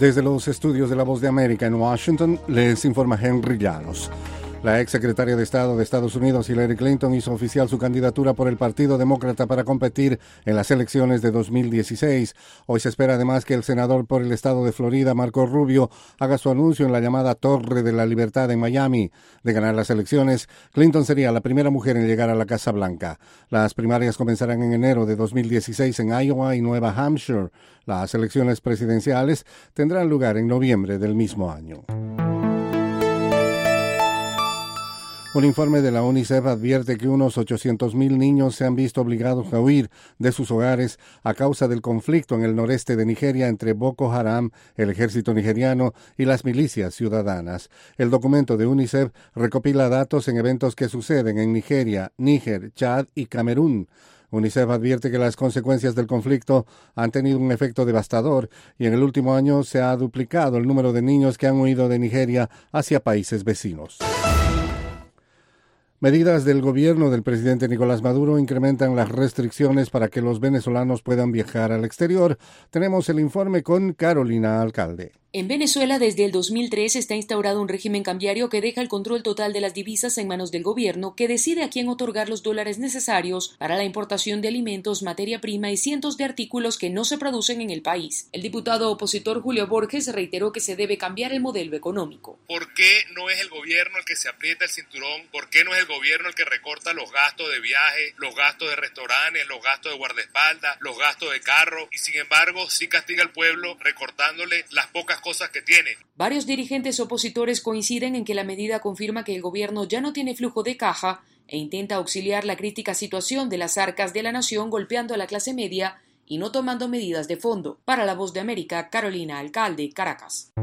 Desde los estudios de La Voz de América en Washington, les informa Henry Llanos. La ex secretaria de Estado de Estados Unidos, Hillary Clinton, hizo oficial su candidatura por el Partido Demócrata para competir en las elecciones de 2016. Hoy se espera además que el senador por el estado de Florida, Marco Rubio, haga su anuncio en la llamada Torre de la Libertad en Miami. De ganar las elecciones, Clinton sería la primera mujer en llegar a la Casa Blanca. Las primarias comenzarán en enero de 2016 en Iowa y Nueva Hampshire. Las elecciones presidenciales tendrán lugar en noviembre del mismo año. Un informe de la UNICEF advierte que unos 800,000 niños se han visto obligados a huir de sus hogares a causa del conflicto en el noreste de Nigeria entre Boko Haram, el ejército nigeriano y las milicias ciudadanas. El documento de UNICEF recopila datos en eventos que suceden en Nigeria, Níger, Chad y Camerún. UNICEF advierte que las consecuencias del conflicto han tenido un efecto devastador y en el último año se ha duplicado el número de niños que han huido de Nigeria hacia países vecinos. Medidas del gobierno del presidente Nicolás Maduro incrementan las restricciones para que los venezolanos puedan viajar al exterior. Tenemos el informe con Carolina Alcalde. En Venezuela, desde el 2003 está instaurado un régimen cambiario que deja el control total de las divisas en manos del gobierno, que decide a quién otorgar los dólares necesarios para la importación de alimentos, materia prima y cientos de artículos que no se producen en el país. El diputado opositor Julio Borges reiteró que se debe cambiar el modelo económico. ¿Por qué no es el gobierno el que se aprieta el cinturón? ¿Por qué no es el gobierno el que recorta los gastos de viaje, los gastos de restaurantes, los gastos de guardaespaldas, los gastos de carro? Y sin embargo, sí castiga al pueblo recortándole las pocas cosas que tiene. Varios dirigentes opositores coinciden en que la medida confirma que el gobierno ya no tiene flujo de caja e intenta auxiliar la crítica situación de las arcas de la nación, golpeando a la clase media y no tomando medidas de fondo. Para La Voz de América, Carolina Alcalde, Caracas.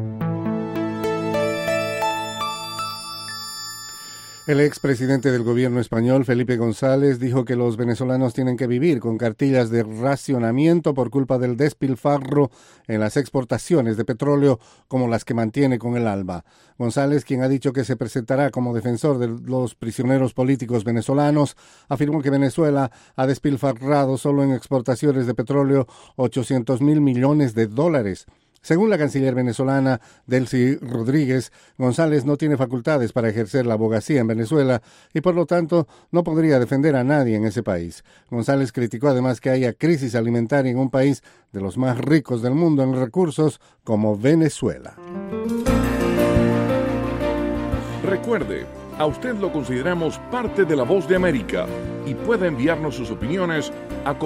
El expresidente del gobierno español, Felipe González, dijo que los venezolanos tienen que vivir con cartillas de racionamiento por culpa del despilfarro en las exportaciones de petróleo como las que mantiene con el ALBA. González, quien ha dicho que se presentará como defensor de los prisioneros políticos venezolanos, afirmó que Venezuela ha despilfarrado solo en exportaciones de petróleo 800,000 millones de dólares. Según la canciller venezolana Delcy Rodríguez, González no tiene facultades para ejercer la abogacía en Venezuela y por lo tanto no podría defender a nadie en ese país. González criticó además que haya crisis alimentaria en un país de los más ricos del mundo en recursos como Venezuela. Recuerde, a usted lo consideramos parte de La Voz de América y puede enviarnos sus opiniones a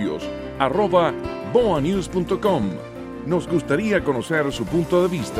comentarios@boanews.com. Nos gustaría conocer su punto de vista.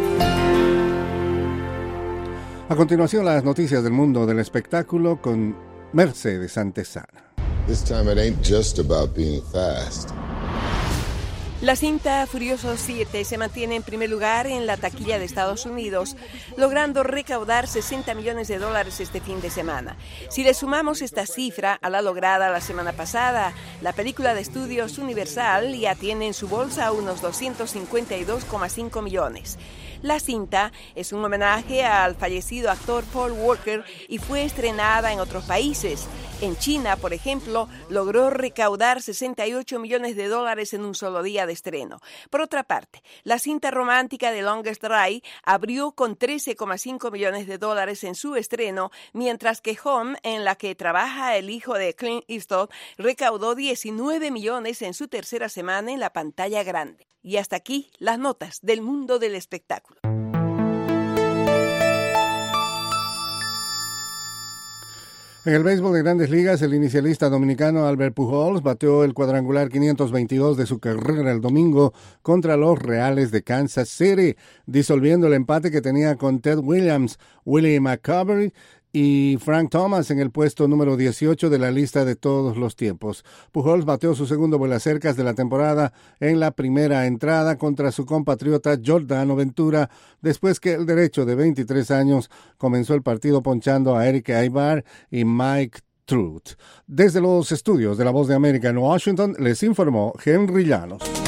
A continuación, las noticias del mundo del espectáculo con Mercedes Antesana. This time it ain't just about being fast. La cinta Furiosos 7 se mantiene en primer lugar en la taquilla de Estados Unidos, logrando recaudar $60 millones este fin de semana. Si le sumamos esta cifra a la lograda la semana pasada, la película de estudios Universal ya tiene en su bolsa unos 252,5 millones. La cinta es un homenaje al fallecido actor Paul Walker y fue estrenada en otros países. En China, por ejemplo, logró recaudar $68 millones en un solo día de estreno. Por otra parte, la cinta romántica de Longest Drive abrió con $13,5 millones en su estreno, mientras que Home, en la que trabaja el hijo de Clint Eastwood, recaudó $19 millones en su tercera semana en la pantalla grande. Y hasta aquí las notas del mundo del espectáculo. En el béisbol de Grandes Ligas, el inicialista dominicano Albert Pujols bateó el cuadrangular 522 de su carrera el domingo contra los Reales de Kansas City, disolviendo el empate que tenía con Ted Williams, Willie McCabery y Frank Thomas en el puesto número 18 de la lista de todos los tiempos. Pujols bateó su segundo vuelacercas de la temporada en la primera entrada contra su compatriota Jordano Ventura, después que el derecho de 23 años comenzó el partido ponchando a Eric Aybar y Mike Trout. Desde los estudios de La Voz de América en Washington, les informó Henry Llanos.